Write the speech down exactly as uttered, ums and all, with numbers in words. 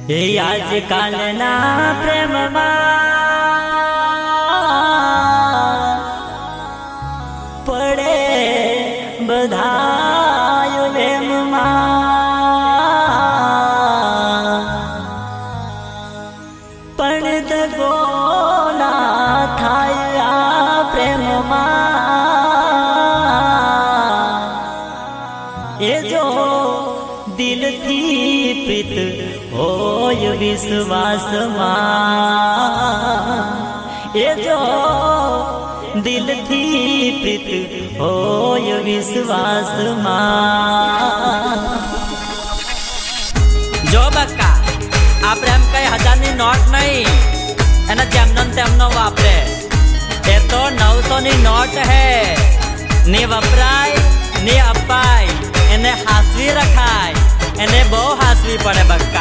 हे આજકાલના પ્રેમમાં પડે બધાય વેમમાં પણ દગો ના થાય આ પ્રેમમાં એ જો દિલથી પ્રીત होय विश्वास मां ए जो दिल थी प्रीत होय विश्वास मां। जो बक्का आपरे एम कई हजार नी नोट नहीं एना जेमनो तेमनो वापरे ए तो नौ सौ नी नोट है नी वपराय नी अपाय एने हासवी रखाय एने बहु हासवी पड़े बक्का।